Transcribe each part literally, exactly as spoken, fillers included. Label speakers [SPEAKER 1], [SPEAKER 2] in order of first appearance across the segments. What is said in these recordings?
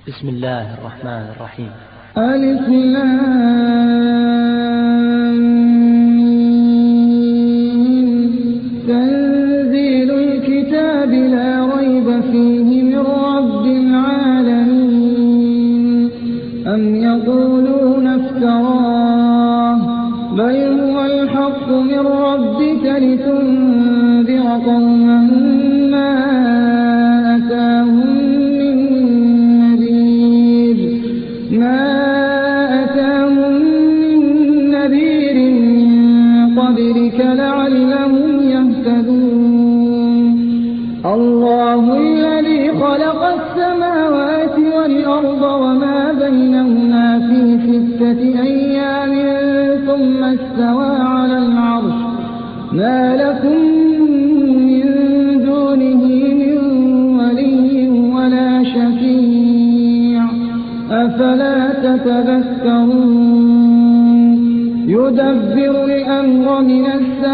[SPEAKER 1] بسم الله الرحمن الرحيم.
[SPEAKER 2] ألف تنزيل الكتاب لا ريب فيه من رب العالمين. أم يقولون افتراه بل هو الحق من ربك لتنذر قوما ما أتاهم من نذير ما أتاهم من نذير من قبلك لعلهم يهتدون. الله الذي خلق السماوات والأرض وما بينهما في ستة أيام ثم استوى على العرش ما لكم من دونه من ولي ولا شفيع أفلا تتذكرون. يدبر الأمر من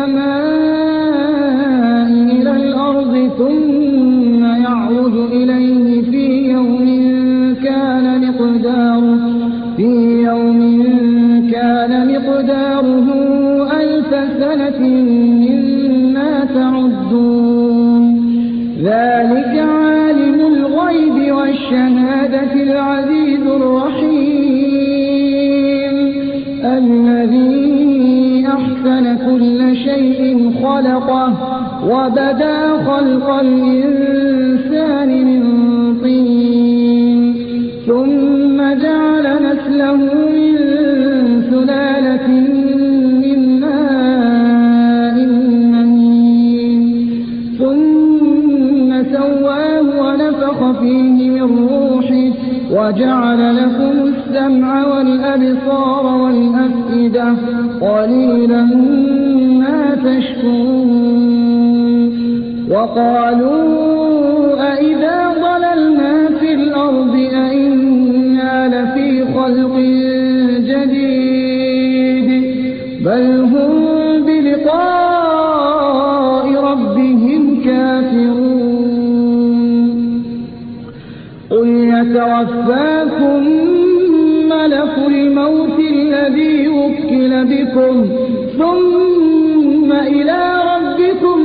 [SPEAKER 2] السماء إلى الأرض ثم يعرج إليه في يوم كان مقداره في يوم كان مقداره ألف سنة مما تعدون. ذلك عالم الغيب والشهادة العزيز الرحيم الذي أحسن كل شيء خلقه وبدأ خلق الإنسان من طين ثم جعل نسله من سلالة من ماء مهين ثم سواه ونفخ فيه من روحه وجعل لكم السمع والأبصار والأفئدة قليلا ما تشكرون. وقالوا أئذا ضللنا في الأرض أئنا لفي خلق جديد بل هم بلقاء ربهم كافرون. قل يتوفاكم ملك الموت الذي وكل بكم ثم إلى ربكم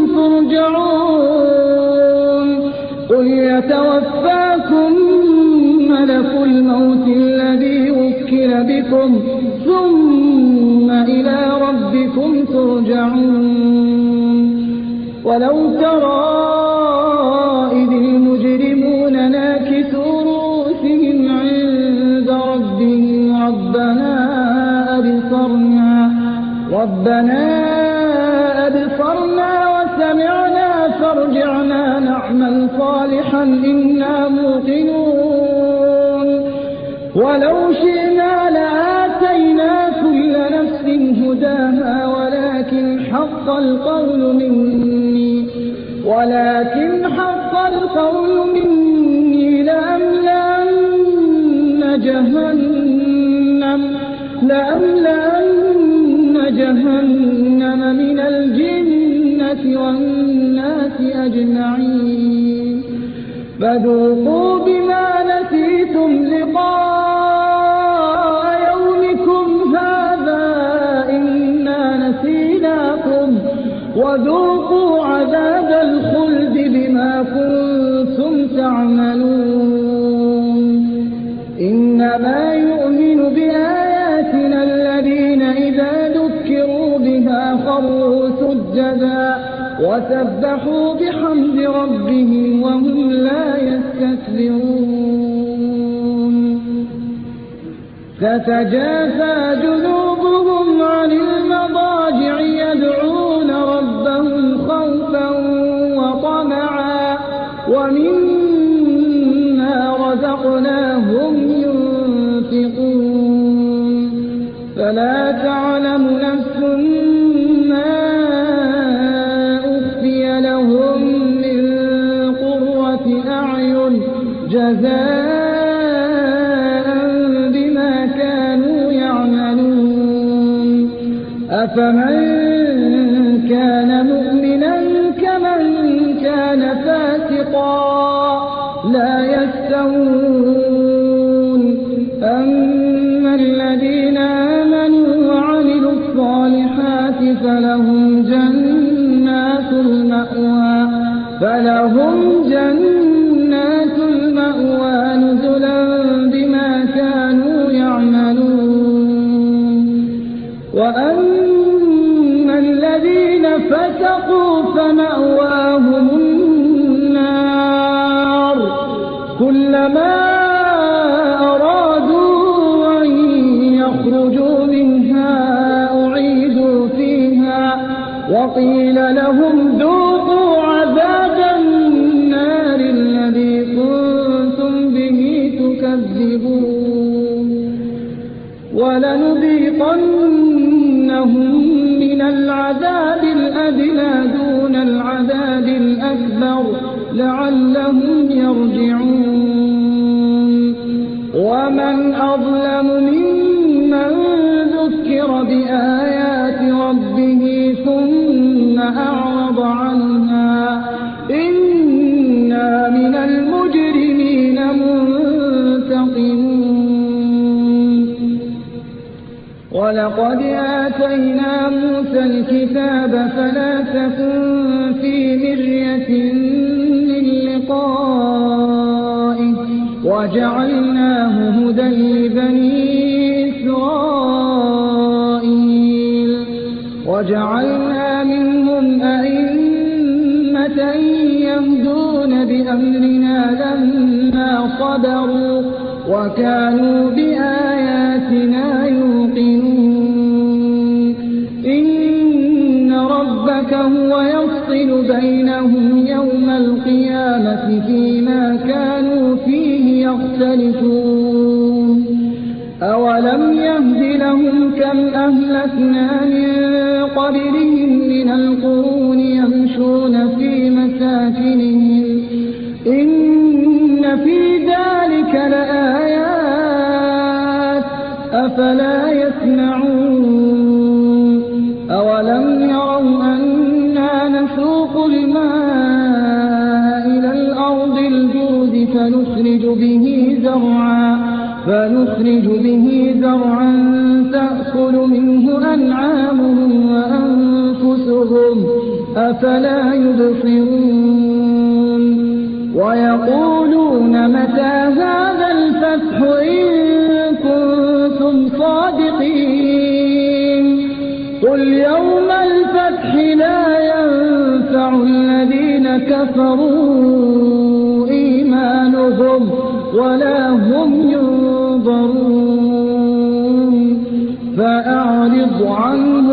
[SPEAKER 2] ترجعون. قل يتوفاكم ملك الموت الذي وكل بكم ثم إلى ربكم ترجعون. ولو ترى إذ المجرمون ناكسوا رؤوسهم عند ربهم ربنا أبصرنا ربنا أبصرنا وسمعنا فارجعنا نعمل صالحا إنا موقنون. ولو شئنا لآتينا كل نفس هداها ولكن حق القول مني ولكن حق القول مني لأملأن جهنم لأملأن جهنم من الجنة والناس أجمعين. فذوقوا بما نسيتم لقاء يومكم هذا إنا نسيناكم وذوقوا عذاب الخلد بما كنتم تعملون. إنما يؤمن بآياتنا الذين إذا ذكروا بها خروا سجدا وسبحوا بحمد ربهم وهم لا يستكبرون. تتجافى جنوبهم عن المضاجع يدعون ربهم خوفا وطمعا ومما رزقناهم ينفقون. فلا تعلم نفس ما أخفي لهم من قرة أعين جزاء بما كانوا يعملون. أفمن كان مؤمنا كمن كان فاسقا لا يستوون. كلما أرادوا أن يخرجوا منها أعيدوا فيها وقيل لهم ذوقوا عذاب النار الذي كنتم به تكذبون ولنذيقنهم من العذاب الأدنى دون العذاب الأكبر لعلهم يرجعون ومن أظلم ممن ذكر بآيات ربه ثم أعرض عنها إنا من المجرمين منتقمون ولقد آتينا موسى الكتاب فلا تكن في مرية من لقائه وجعلناه هدى لبني إسرائيل وجعلنا منهم أئمة يهدون بأمرنا لما صبروا وكانوا بآياتنا يوقنون إن ربك هو يفصل بينهم يوم القيامة فيما كانوا فيه يختلفون أولم يهد لهم كم أهلكنا من قبلهم من القرون يمشون في مساكنهم إن في ذلك لآيات أفلا يسمعون أولم يروا أنا نسوق الماء إلى الأرض الجرز فنخرج به زرعا فنخرج به زرعا تأكل منه أنعامهم وأنفسهم أفلا يبصرون ويقولون متى هذا الفتح إن كنتم صادقين قل يوم الفتح لا ينفع الذين كفروا إيمانهم ولا هم ينظرون فأعرض عنهم